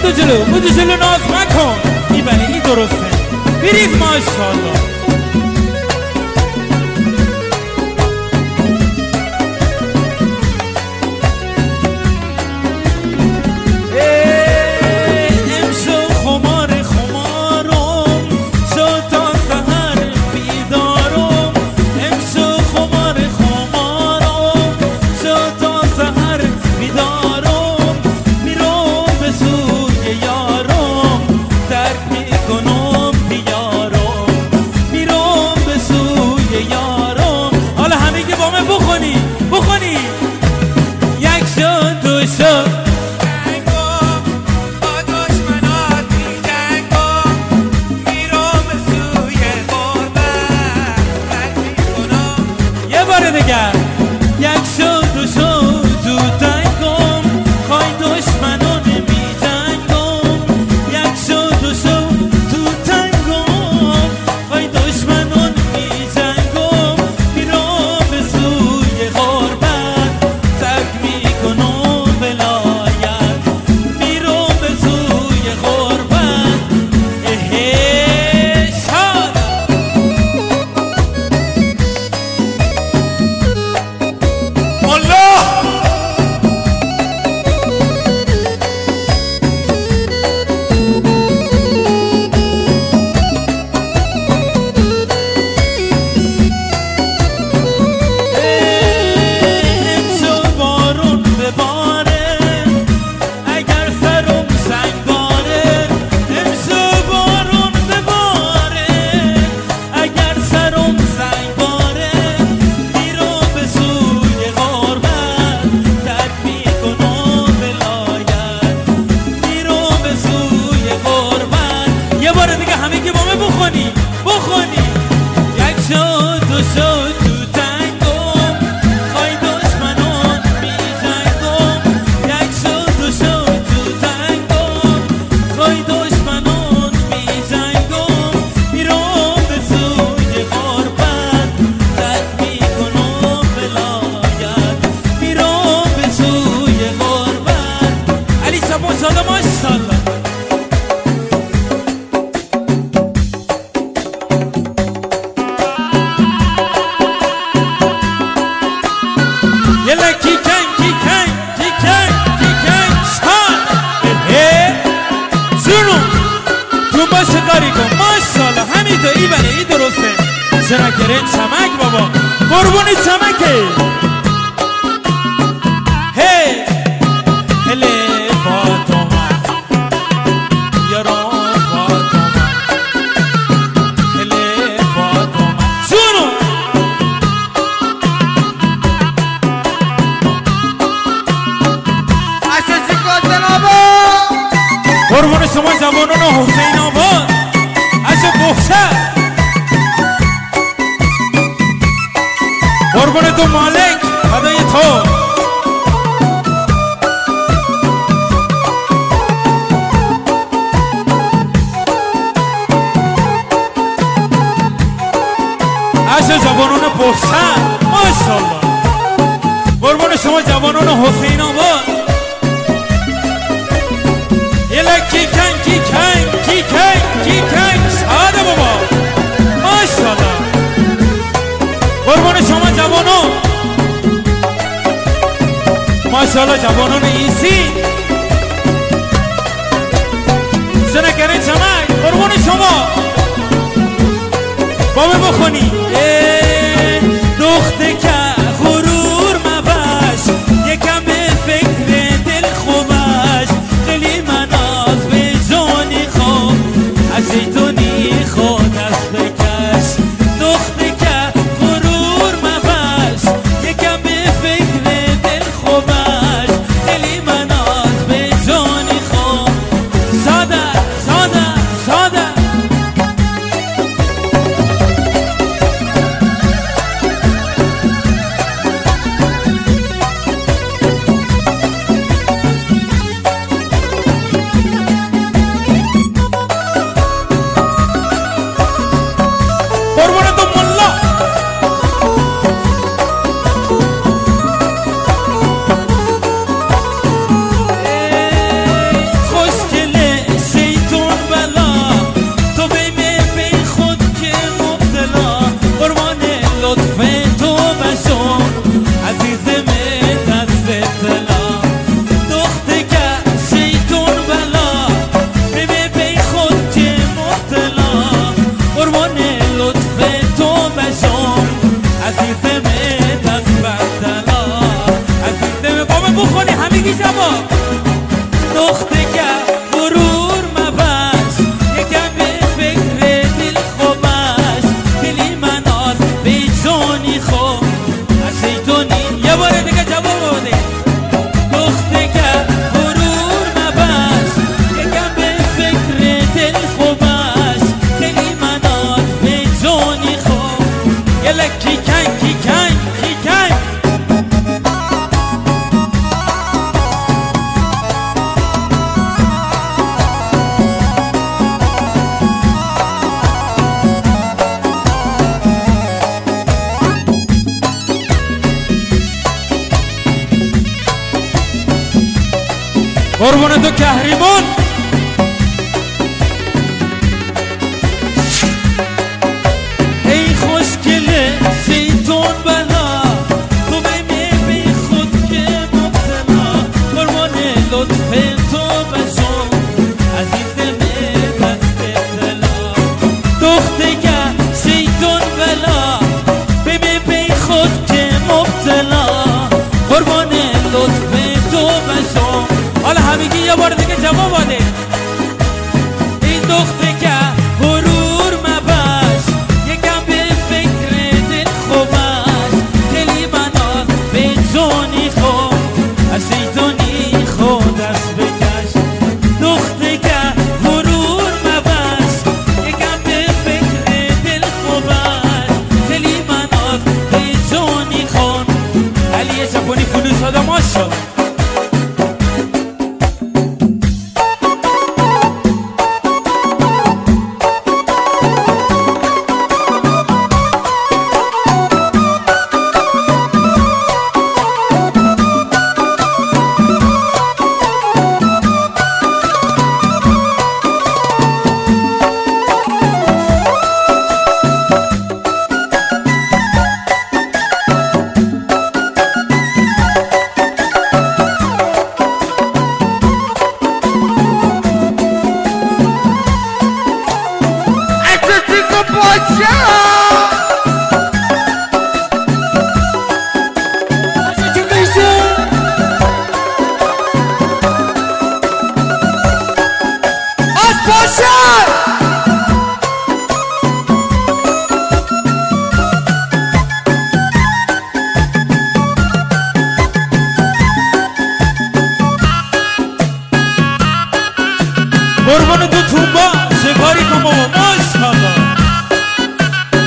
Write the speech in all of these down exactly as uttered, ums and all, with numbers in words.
بودو جلو بودو جلو ناز مکن میبنی این درسته بریز ماشاءالله شراکرین چمک بابا قربونی چمکه هی هلی فاطمه یاران فاطمه هلی فاطمه جونو اساسی کاتن آبا قربون شما جوانان حسین آباد عشق بخشه قربون تو مالک فدای تو عشق جوانان بخشن ماشاءالله قربون شما جوانان حسین آباد یه کی کن کی کن کی کن کی کن ساده بابا ماشاءالله قربون شما جوانان ماشاءالله جوانان ایسی شنکرین چمک قربون شما بابا بخونی دخته که غرور مباش یکم فکر دل خوبش خیلی من از به جانی خوب از شیطانی خود از بکش دخته که غرور مباش یکم فکر دل خوبش خیلی من از به جانی خوب ساده ساده ساده خوشگله همگی جواب دختگر غرور مباش یکم به فکر دل خوبش دلی من آز به جانی خوب از شیطانی یه بار دیگه جواب بده دختگر غرور مباش یکم به فکر دل خوبش دلی من آز به جانی خوب یه لکی کنگ کی کنگ کی کنگ قربون تو کهریمان ای خوشگل شیطان بلا تو بمی بی خود که مبتلا قربان لطف تو بشم عزیزم دست ابتلا دختگر شیطان بلا بمی بی خود که مبتلا قربان لطف تو بشم حالا همگی یه بار دیگه جواب بده این دختگر غرور مباش یکم به فکر دل خوبش دلی منات به جانی خود از شیطانی خود دست بکش دختگر غرور مباش یکم به فکر دل خوبش دلی منات به جانی خود علی ژاپنی فلوس هادا ماشاءالله قربان تو تومبا شکاری کن بابا ماشاءالله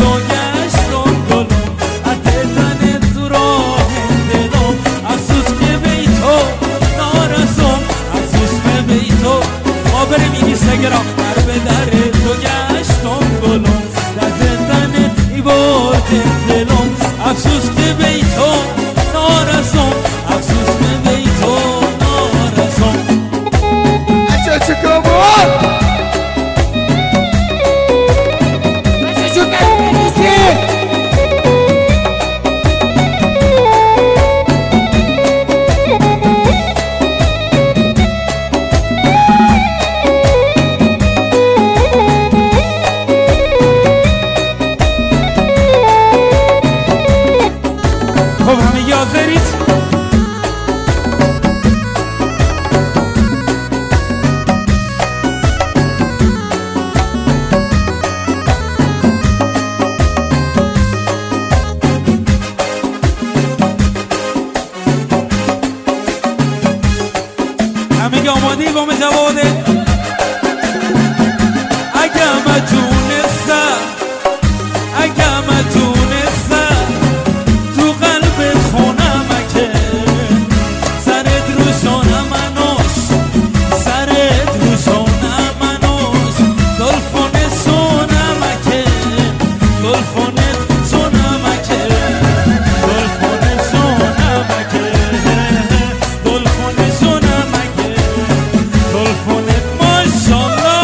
تو گشتم گلم اتتن تو راه دلم افسوس که بی تو نارسم افسوس که بی تو ما بریم این اینستاگرام در به در تو گشتم گلم اتتن ای بردم دلم افسوس که بی تو نارسم افسوس که بی تو نارسم اچه چکا بود خب همه حاضرید؟ همه آماده با من جواده اگه من تونستم اگه من تونستم تو قلب خونم که سرت رو شانم منوش سرت رو شانم منوش دلفونه سونم که دلفونه سونم که دلفونه سونم که دلفونه سونم که دلفونه ماشالله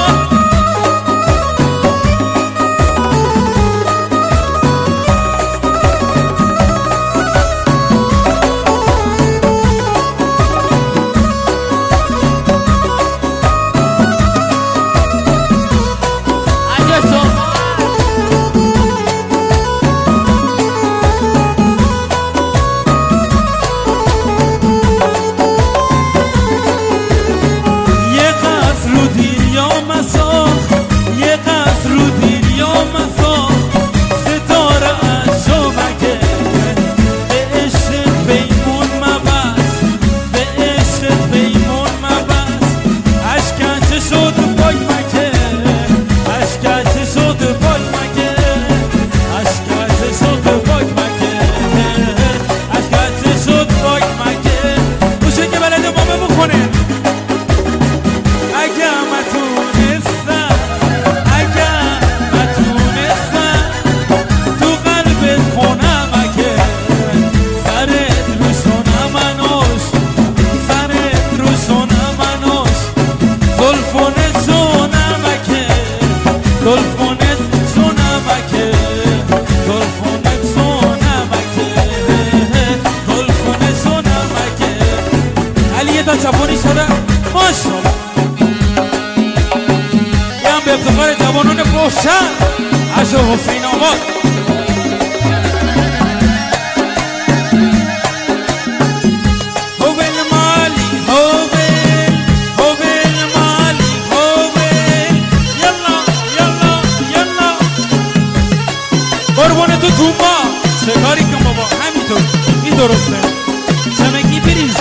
جوانی شده ماشالله یه هم به افتخار جوانان روشن از حسین آباد هوبل مالی هوبل هوبل مالی هوبل یلا یلا یلا قربون تو توبا چه کاری کن بابا همینطور این درسته چمکی بریز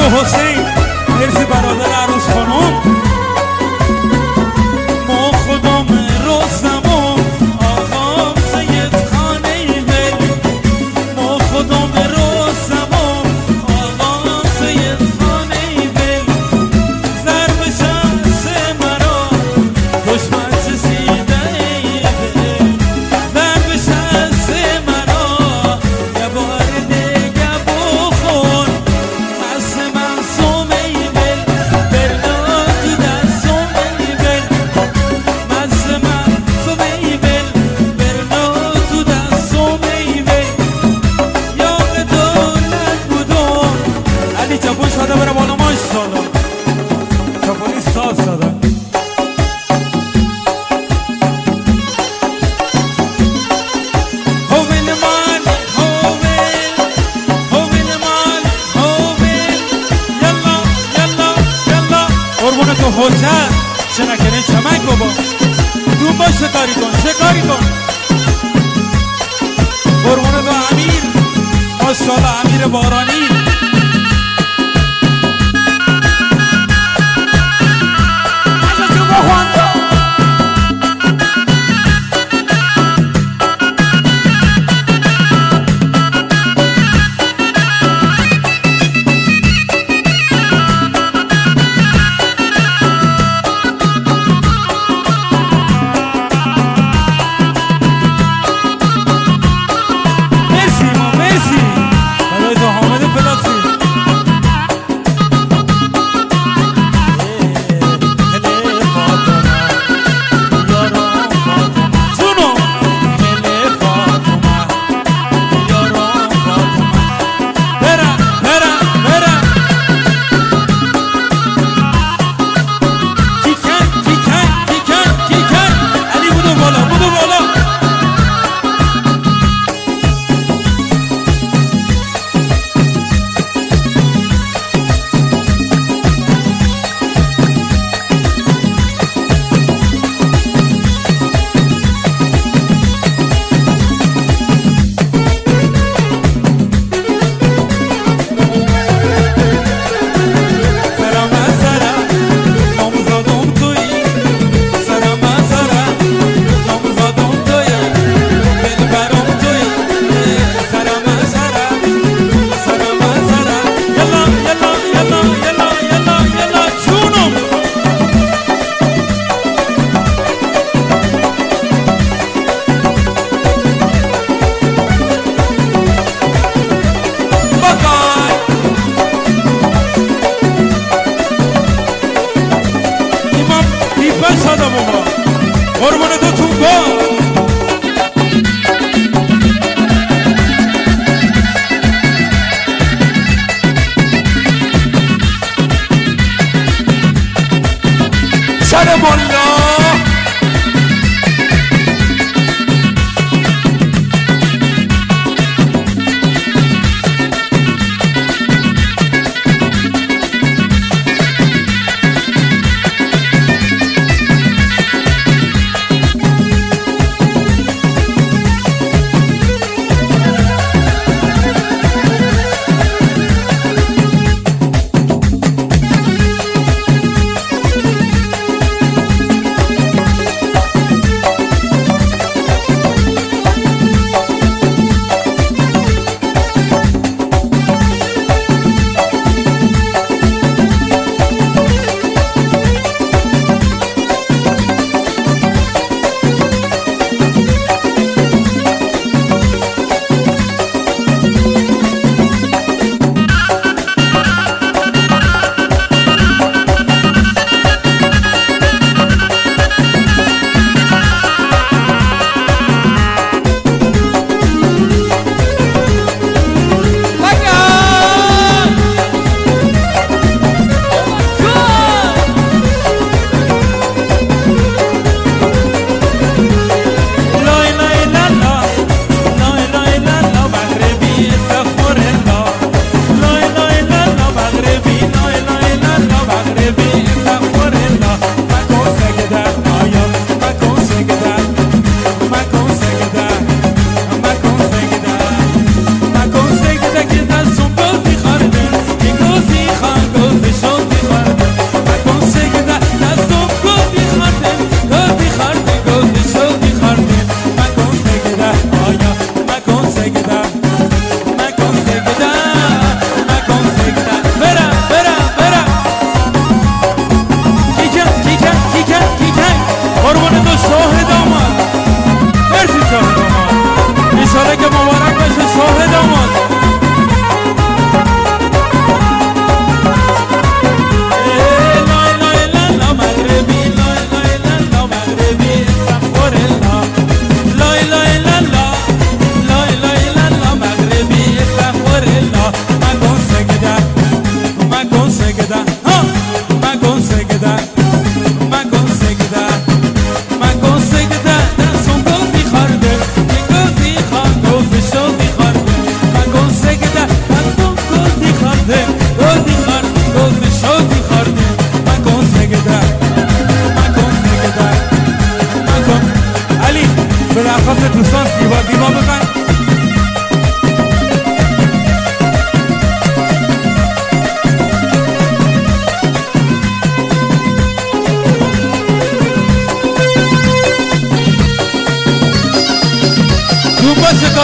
و حسین، مرسی برادر عروس خانم. ما خودم رستم و آقام سید خانه بل، ما خودم رستم و آقام سید خانه بل. ضرب شمس مرا دشمن چسیده بل، ضرب شمس مرا یه بار دیگه بخون. مست معصوم ای بل، بلا تو دستم ای بل. مست معصوم ای بل، بلا تو دستم ای بل. یاق دولت بودم. علی چپون شده بره بالا ماشاءالله. چپونی ساز شده. هویل مال هویل، هویل مال هویل. یلا یلا یلا قربون تو حجت شنکنه چمک بابا. دون باش شکاری کن شکاری کن. قربون تو امیر ماشاءالله، امیر بارانی. مرسی ما مرسی برای تو حامد فلا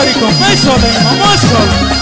علیکم ماشاءالله ایمان ماشاءالله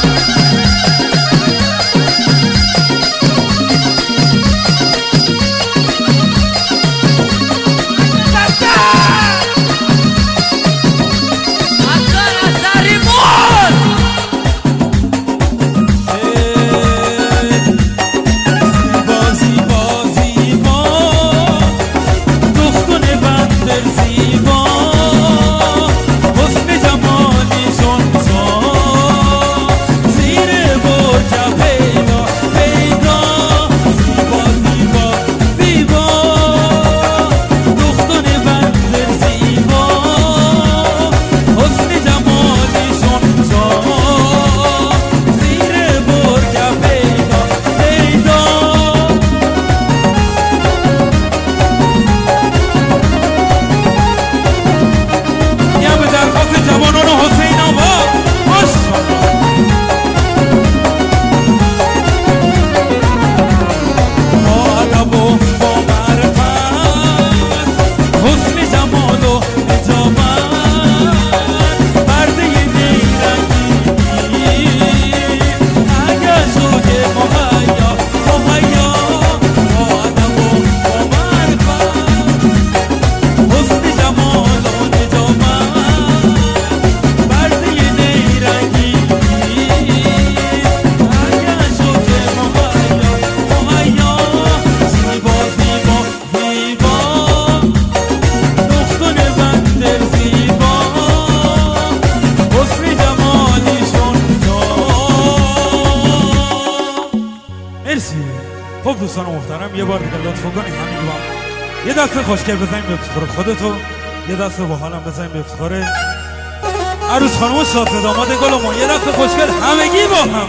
خب دوستان محترم یه بار دیگه لطف کنید همین با یه دست خوشگل بزنیم به افتخار خودتو، یه دست با حالم بزنیم به افتخار عروس خانم و شاهزاده داماد گلمون، یه دست خوشگل همگی با هم.